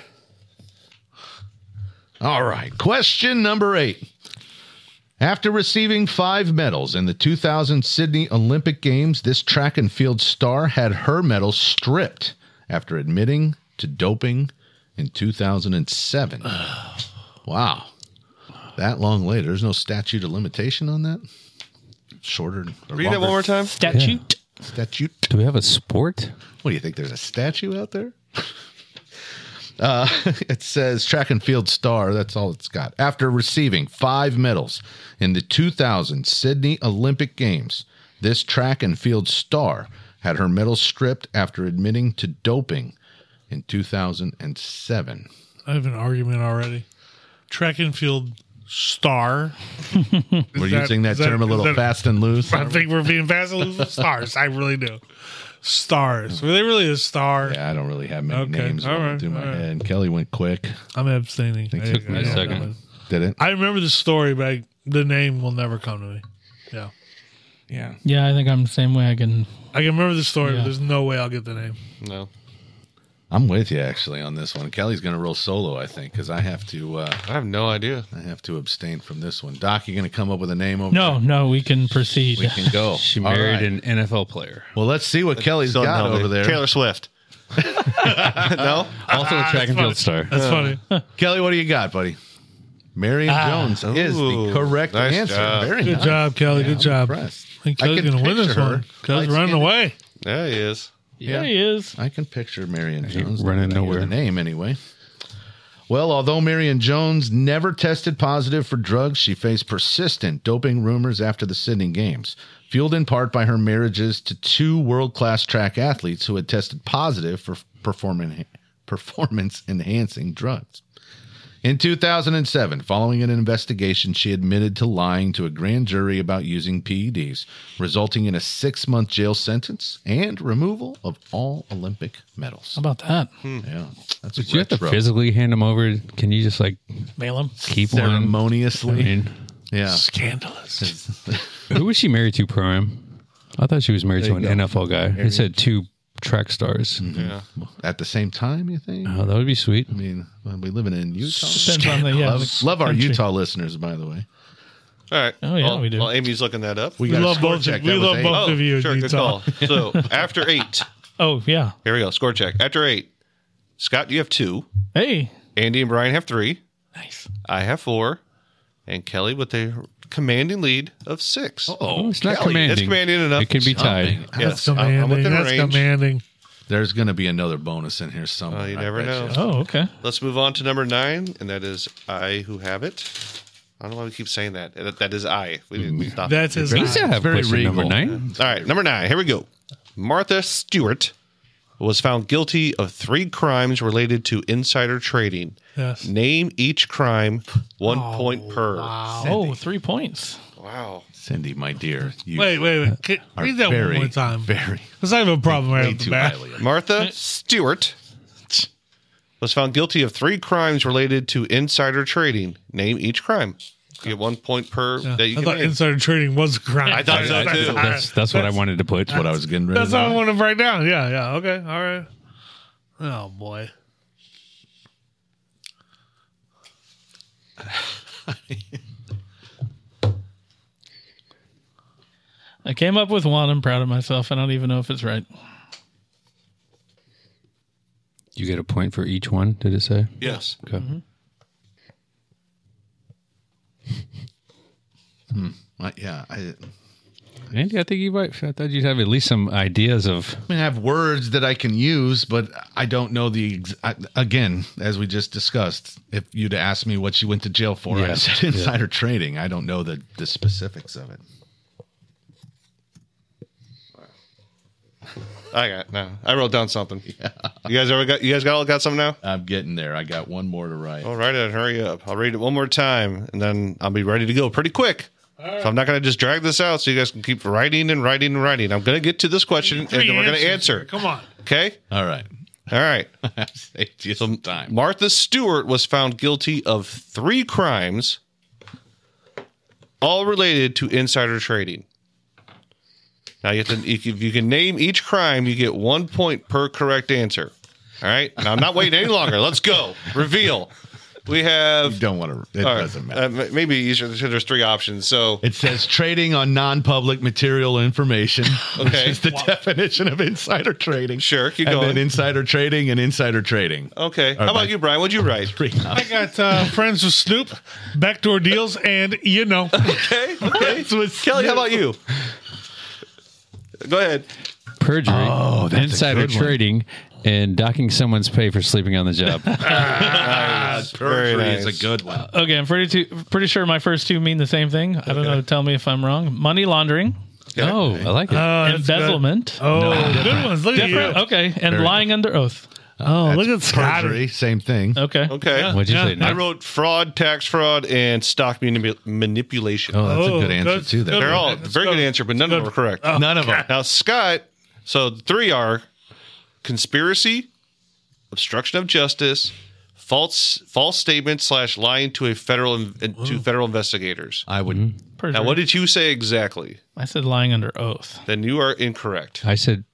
All right. Question number 8. After receiving 5 medals in the 2000 Sydney Olympic Games, this track and field star had her medals stripped after admitting to doping in 2007. Wow. That long later. There's no statute of limitation on that? Shorter or
Read that
longer
one more time.
Statute.
statute?
Do we have a sport?
What do you think? There's a statue out there? It says track and field star. That's all it's got. After receiving 5 medals in the 2000 Sydney Olympic Games, this track and field star had her medals stripped after admitting to doping in 2007.
I have an argument already. Track and field star.
We're using that term a little fast and loose.
I think we're being fast and loose with stars. I really do. Stars. Were they really a star?
Yeah, I don't really have many
Okay,
names
all
running
right,
through my
all right.
head. Kelly went quick.
I'm abstaining.
Took
me a second.
Did it?
I remember the story, but the name will never come to me. Yeah.
Yeah.
Yeah, I think I'm the same way. I can.
I can remember the story,
Yeah.
but there's no way I'll get the name.
No.
I'm with you actually on this one. Kelly's going to roll solo, I think, because I have to.
I have no idea.
I have to abstain from this one. Doc, you going to come up with a name over
No, we can proceed.
there? We can go.
She
All
married
right.
an NFL player.
Well, let's see what Kelly's
Still
got
no,
over there.
Taylor Swift. No?
Also a track and field star.
That's funny.
Kelly, what do you got, buddy? Marion Jones is the
Ooh,
correct
nice
answer.
job.
Very
Good
nice.
job, Kelly. Good job. I
Impressed.
think
I
Kelly's
can
going to win this
picture her.
one. Kelly's
Light
running
skin.
away.
Yeah, he is.
Yeah, he is.
I can picture Marion Jones.
running
Now that I hear
nowhere.
The name, anyway. Well, although Marion Jones never tested positive for drugs, she faced persistent doping rumors after the Sydney Games, fueled in part by her marriages to two world-class track athletes who had tested positive for performance-enhancing drugs. In 2007, following an investigation, she admitted to lying to a grand jury about using PEDs, resulting in a 6-month jail sentence and removal of all Olympic medals.
How about that?
Yeah, that's a
Did you have to
retro.
physically hand them over? Can you just like
Mail him.
keep one? I
Ceremoniously.
mean,
Yeah.
Scandalous.
who was she married to, Prime? I thought she was married to an NFL guy. It said two track stars.
Yeah.
At the same time, you think?
Oh, that would be sweet.
I mean, we living in Utah.
Depends on the, yeah, the
Love our
country.
Utah listeners, by the way.
All right.
Oh, yeah,
well,
we do.
Well, Amy's looking that up.
We
We
got a
love
score
both.
check.
We
That was
love
eight.
both of you. in
Sure, good
Utah.
call. So after 8,
Oh, yeah.
here we go. Score check. After 8, Scott, you have 2.
Hey.
Andy and Brian have 3.
Nice.
I have 4. And Kelly with a commanding lead of 6.
Oh,
It's not
Kelly,
commanding.
It's commanding enough.
It could be tied.
Yes,
That's
I'm
commanding.
within
That's
range.
commanding.
There's going to be another bonus in here somewhere.
Oh, you
I
never
bet
know.
you.
Oh, okay.
Let's move on to number 9, and that is I who have it. I don't know why we keep saying that. That is I. We didn't stop.
That's his.
We still have
very
question number
regal.
9.
All right, number 9. Here we go. Martha Stewart was found guilty of 3 crimes related to insider trading.
Yes.
Name each crime, 1 point per.
Oh, 3 points.
Wow.
Cindy, my dear, you
Wait.
are
Read that
very,
one more time.
very,
Let's not have a problem right
way
off the
too
bat.
highly. of-
Martha Stewart was found guilty of 3 crimes related to insider trading. Name each crime. You get 1 point per that you
I
can
thought
name.
insider trading was a crime.
I thought so too.
That's what I wanted to put.
That's what I was getting ready
That's
to
all I
do.
want to write down. Yeah. Okay. All right. Oh boy.
I came up with one. I'm proud of myself. I don't even know if it's right.
You get a point for each one, did it say?
Yes.
Okay.
Yeah, I
Andy, I think I thought you'd have at least some ideas of.
mean, I have words that I can use, but I don't know again, as we just discussed, if you'd asked me what she went to jail for,
Yeah.
I said insider trading. I don't know the specifics of it.
I wrote down something. You guys all got something now?
I'm getting there. I got one more to write.
All right, then hurry up. I'll read it one more time, and then I'll be ready to go pretty quick. So I'm not going to just drag this out so you guys can keep writing and writing and writing. I'm going to get to this question, and then we're going to answer.
Come on.
Okay?
All right.
All right.
Saved you some time.
Martha Stewart was found guilty of 3 crimes, all related to insider trading. Now, if you can name each crime, you get 1 point per correct answer. All right? Now, I'm not waiting any longer. Let's go. Reveal. We have...
You don't want to. It
all right,
doesn't matter.
maybe easier. There's 3 options. So,
It says trading on non-public material information, which
Okay.
is the definition of insider trading.
sure, keep
And
going.
then insider trading and insider trading.
Okay. How
right.
about you, Brian? What'd you write?
I got friends with Snoop, backdoor deals, and
Okay. Okay. Kelly, how about you? Go ahead.
Perjury,
that's a
insider
good one.
trading, and docking someone's pay for sleeping on the job.
Very
Perjury
nice.
is a good one.
Okay, I'm pretty sure my first 2 mean the same thing. I don't know. Tell me if I'm wrong. Money laundering,
Oh, I like it.
embezzlement.
oh, good ones. Look
Different.
at you.
Okay, and lying under oath.
Oh, look at Scotty.
Perjury, same thing.
Okay.
Okay.
What'd you say?
I
Nick?
wrote fraud, tax fraud, and stock manipulation.
Oh, that's a good answer
good-
too.
good
There.
They're all
Let's
very
go.
good answer, but none of them are correct.
None of them.
Now, Scott, so 3 are conspiracy, obstruction of justice, false statement / lying to federal investigators.
I would.
Perjury.
Now, what did you say exactly?
I said lying under oath.
Then you are incorrect.
I said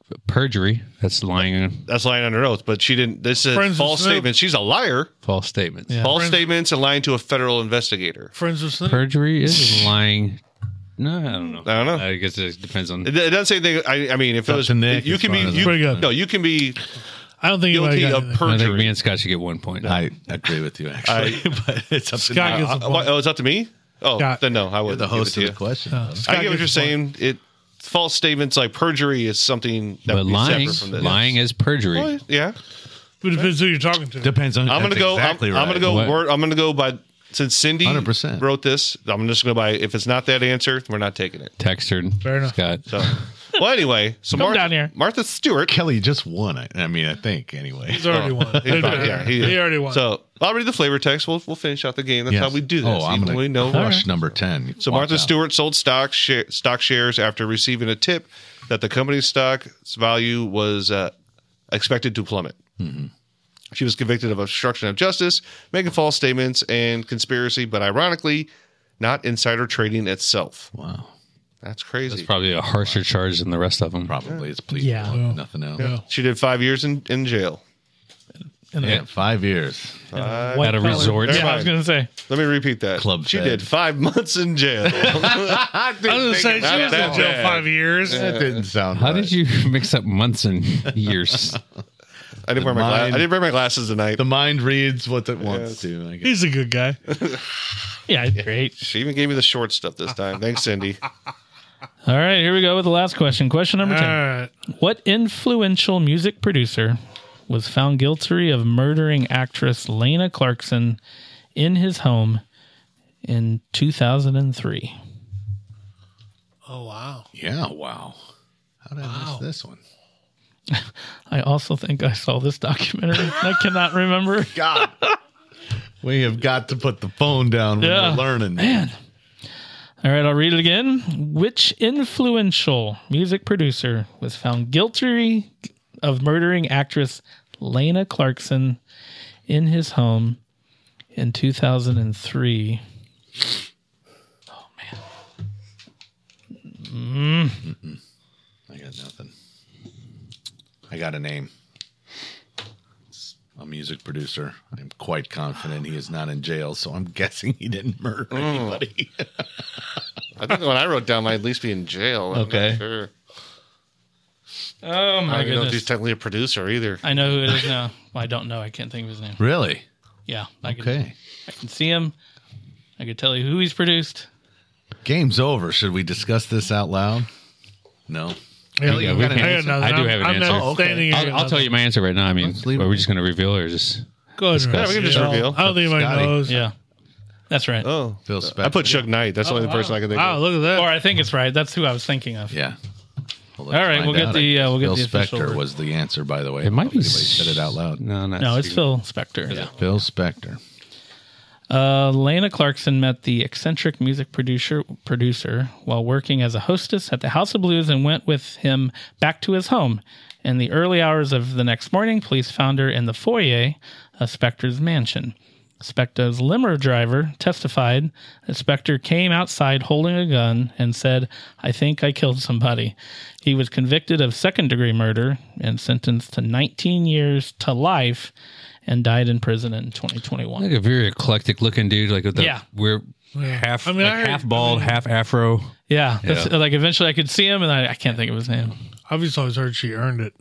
Perjury. That's lying.
That's lying under oath, but she didn't. This is
Friends of
false
Snoop.
statements. She's a liar.
False statements.
Yeah.
False statements and lying to a federal investigator.
Friends of Snoop.
Perjury is lying. No, I don't know.
I don't know.
I guess it depends on.
It doesn't say anything. I mean, if it
up
was,
to Nick
you
as
can
far
be.
as
You,
Pretty good.
No, you can be
I don't think anybody
guilty
got
of
anything.
I think
perjury.
me and Scott should get 1 point.
I agree with you, actually. but it's up to
Scott
Nick.
gets a point.
Oh, it's up to me. Oh,
Scott.
then no, I
You're
wouldn't.
the host
give
of
it
the
to you.
question.
Scott
I get what
gets
you're
a point.
saying. It false statements like perjury is something that
But
would be
lying,
separate from this.
lying is perjury.
Well, yeah,
It depends who you're talking to.
Depends on.
I'm gonna
that's
go.
Exactly
I'm gonna go.
What?
I'm gonna go by. Since Cindy
100%.
wrote this, I'm just gonna by. If it's not that answer, we're not taking it.
Text her,
Fair enough.
Scott.
So, well, anyway, so
Come down here.
Martha Stewart.
Kelly just won. I mean, I think anyway.
He's already won. He already won.
So I'll read the flavor text. We'll finish out the game. That's
Yes.
how we do this.
Oh, I'm
even
gonna
we know.
crush number 10.
So
Watch
Martha
out.
Stewart sold stock shares after receiving a tip that the company's stock's value was expected to plummet.
Mm-hmm.
She was convicted of obstruction of justice, making false statements, and conspiracy, but ironically, not insider trading itself.
Wow.
That's crazy.
That's probably a harsher charge than the rest of them.
Probably it's please.
Yeah.
Nothing else.
Yeah.
She did 5 years in jail.
Yeah, 5 years.
White
At a
collar-
resort.
Yeah, I was going to say.
Let me repeat that.
Club
she
fed.
did 5 months in jail.
I was going to say, she
Not
was
that
in jail
bad.
5 years.
That didn't sound
How
right.
did you mix up months and years?
I didn't wear my
mind-
I didn't wear my glasses tonight.
The mind reads what it wants to. I guess.
He's a good guy.
Yeah, great.
She even gave me the short stuff this time. Thanks, Cindy.
All right, here we go with the last question. Question number
All
10.
right.
What influential music producer was found guilty of murdering actress Lena Clarkson in his home in 2003?
Oh, wow.
Yeah, wow. How did I miss this one?
I also think I saw this documentary. I cannot remember.
God. We have got to put the phone down when
Yeah.
we're learning.
Man. All right, I'll read it again. Which influential music producer was found guilty of murdering actress Lena Clarkson in his home in 2003? Oh, man.
I got nothing. I got a name. It's a music producer. I'm quite confident he is not in jail, so I'm guessing he didn't murder anybody.
I think when I wrote down, might at least be in jail. I'm
Okay.
not sure.
Oh,
I
my
don't even know if he's
goodness.
technically a producer either.
I know who it is now. Well, I don't know. I can't think of his name.
Really?
Yeah. I
Okay.
can see him. I could tell you who he's produced.
Game's over. Should we discuss this out loud? No.
Yeah,
Yeah, we
I
can-
got nothing.
I do have an
I'm
answer.
not
Oh, okay.
standing here.
I'll tell you my answer right now. I mean,
Let's leave
are
it.
we just going to reveal or just?
Go ahead.
Yeah, we can just reveal.
I don't think anybody
Scotty.
knows.
Yeah. That's right.
Oh,
Phil Spector.
I put Suge Knight. That's the only person I can think
Wow,
of.
look at that.
Or I think it's right. That's who I was thinking of.
Yeah. Well,
All right, we'll get the
Phil
official
Spector
word.
was the answer, by the way.
It might be.
Anybody said it out loud.
No, not
No, it's
Stephen.
Phil Spector. Yeah.
Phil Spector.
Lena Clarkson met the eccentric music producer while working as a hostess at the House of Blues and went with him back to his home. In the early hours of the next morning, police found her in the foyer of Spector's mansion. Spector's limo driver testified that Spector came outside holding a gun and said, "I think I killed somebody." He was convicted of second-degree murder and sentenced to 19 years to life and died in prison in 2021.
Like a very eclectic looking dude, like with the
Yeah.
we're half,
I mean, I
like
heard-
half bald, half afro.
Yeah, that's, like eventually I could see him, and I can't think of his name.
I've just always heard she earned it.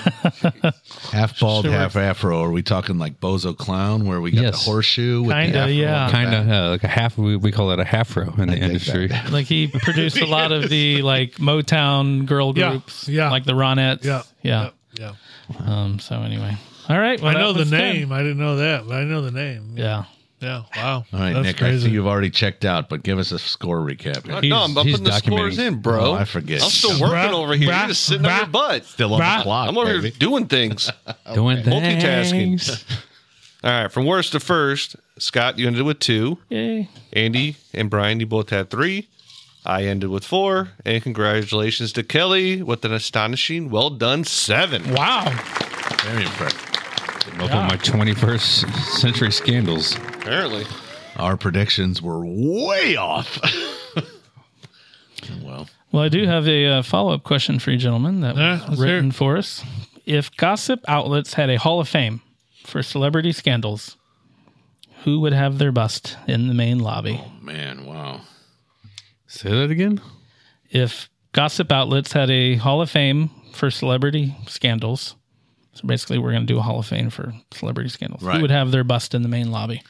Half bald,
Sure.
half afro. Are we talking like Bozo Clown where we got
Yes.
the horseshoe with
Kinda,
the afro?
yeah.
on the
Kind
back?
of like a half. We call it a half-ro in the industry.
Like he produced a lot of the like Motown girl
Yeah,
groups,
yeah.
like the Ronettes.
Yeah.
yeah.
Yeah.
So anyway, all right. Well,
I know
that
the
was 10.
name. I didn't know that, but I know the name.
Yeah.
Yeah. Wow.
All right,
That's
Nick, I
crazy.
see you've already checked out, but give us a score recap. here.
He's-
No, I'm
he's
putting the scores
documenting.
in, bro.
Oh, I forget.
I'm still working
Bruh,
over here.
bruh,
You're just sitting on your
bruh.
butt.
Still on
Bruh.
the clock,
I'm over
baby.
here doing things.
Doing
Multitasking.
things.
All right, from worst to first, Scott, you ended with 2.
Yay.
Andy and Brian, you both had 3. I ended with 4. And congratulations to Kelly with an astonishing, well done 7.
Wow.
Very impressive.
Up on my 21st century scandals.
Apparently.
Our predictions were way off. Well,
Well, I do have a follow-up question for you gentlemen that
Yeah,
was
let's hear
written
it.
for us. If gossip outlets had a Hall of Fame for celebrity scandals, who would have their bust in the main lobby?
Man, wow.
Say that again.
If gossip outlets had a Hall of Fame for celebrity scandals, so basically we're going to do a Hall of Fame for celebrity scandals,
Right.
who would have their bust in the main lobby?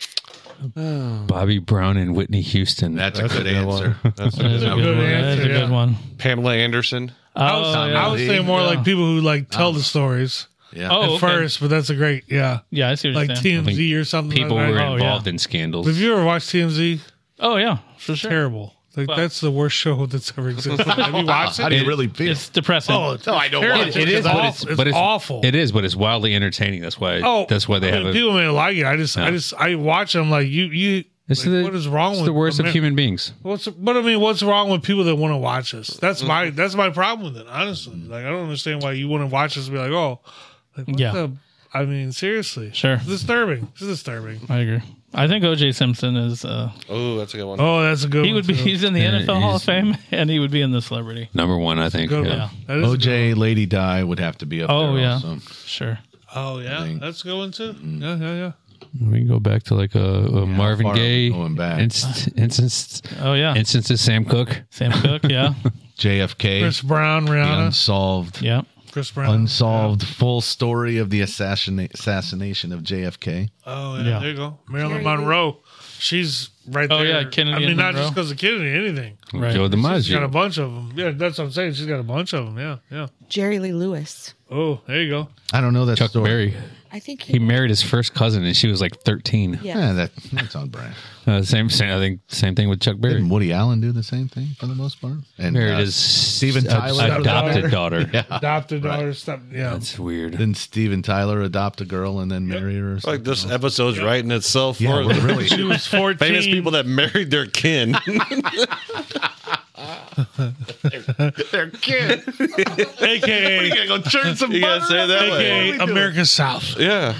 Bobby Brown and Whitney Houston.
That's a good answer.
That's
That is a good one. That is a good one.
Pamela Anderson.
I was saying more like people who like tell the stories
Yeah.
Oh,
at
okay.
first, but that's a great, yeah.
Yeah, I see what
Like
you're saying.
TMZ or something
People
like
were
that.
Oh,
involved
yeah.
in scandals.
Have you ever watched TMZ?
Oh, yeah, for sure.
Terrible. Like
Well-
that's the worst show that's ever existed. Have you watched
How
it?
do you really feel?
It's depressing.
Oh, it's
I don't
terrible.
watch
It is,
It's
but
awful.
it's
awful.
It is, but it's wildly entertaining. That's why. That's why they
I
have
mean,
it.
people may like it. I watch them like you.
It's
like,
the,
what is wrong
it's
with
the worst of
Amer-
human beings.
But I mean, what's wrong with people that want to watch us? That's my problem with it. Honestly, like I don't understand why you want to watch us and be like, oh, like, what
Yeah.
the? I mean, seriously,
Sure.
it's disturbing. It's disturbing.
I agree. I think O.J. Simpson is.
Oh, that's a good one.
Oh, that's a good.
He
one
would be.
too.
He's in the
Yeah,
NFL Hall
he's-
of Fame, and he would be in the celebrity.
Number one, I think.
Good
Yeah.
one. That is a good
OJ, Lady Di would have to be up
Oh,
there
yeah.
also.
Sure.
one. Oh yeah,
think.
that's a good one too. Yeah, yeah.
We can go back to like a Marvin
far
Gaye
going back.
instance.
Oh yeah.
Instances. Sam Cooke.
Sam Cooke. Yeah.
JFK,
Chris Brown,
the
Rihanna,
unsolved,
Yeah.
Chris Brown,
unsolved full story of the assassination of JFK.
Oh yeah,
Yeah.
there you go. Marilyn Monroe. She's right
Oh,
there.
yeah, Kennedy
I mean,
and
not just
Monroe.
because of Kennedy, anything.
Right.
Joe
She's got a
DiMaggio.
bunch of them. Yeah, that's what I'm saying. She's got a bunch of them. Yeah, yeah.
Jerry Lee Lewis.
Oh, there you go.
I don't know that
Chuck
story.
Berry.
I think
He married his first cousin, and she was like 13.
Yeah.
Yeah, that's on brand.
Same. I think same thing with Chuck Berry.
Didn't Woody Allen do the same thing for the most part? And
Married his
Steven Tyler
adopted daughter.
Adopted daughter stuff. Yeah.
That's weird.
Didn't Steven Tyler adopt a girl and then marry her? Or something?
Like this episode's writing itself
Yeah,
for
we're really.
She was 14.
famous people that married their kin.
Their kid.
AKA,
Go churn some
You gotta say it that way.
AKA America's South.
Yeah.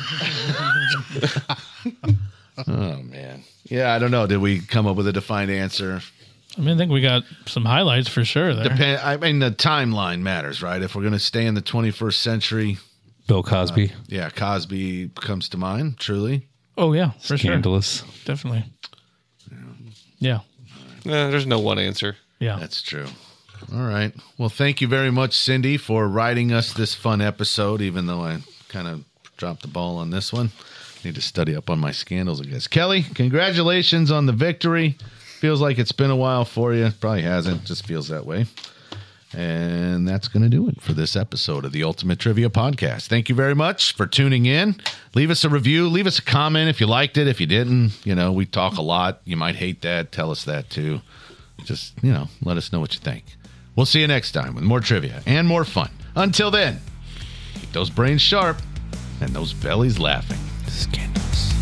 Oh man. Yeah, I don't know. Did we come up with a defined answer?
I mean, I think we got some highlights for sure there.
I mean, the timeline matters, right? If we're going to stay in the 21st century,
Bill Cosby.
yeah, Cosby comes to mind. Truly,
Oh yeah, for
Scandalous.
sure. Definitely. Yeah.
There's no one answer.
Yeah.
that's true. All right. Well, thank you very much, Cindy, for writing us this fun episode. Even though I kind of dropped the ball on this one, need to study up on my scandals, I guess. Kelly, congratulations on the victory. Feels like it's been a while for you. Probably hasn't. Just feels that way. And that's going to do it for this episode of the Ultimate Trivia Podcast. Thank you very much for tuning in. Leave us a review. Leave us a comment if you liked it. If you didn't, we talk a lot. You might hate that. Tell us that too. Just, let us know what you think. We'll see you next time with more trivia and more fun. Until then, keep those brains sharp and those bellies laughing.
Scandalous.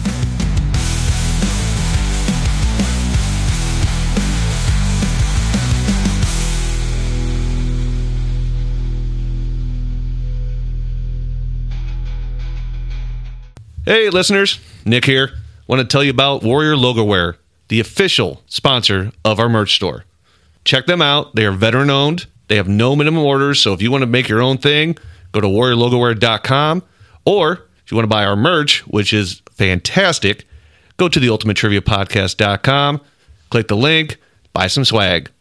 Hey, listeners. Nick here. Want to tell you about Warrior Logo Wear, the official sponsor of our merch store. Check them out. They are veteran owned. They have no minimum orders. So if you want to make your own thing, go to warriorlogowear.com. Or if you want to buy our merch, which is fantastic, go to theultimatetriviapodcast.com. Click the link. Buy some swag.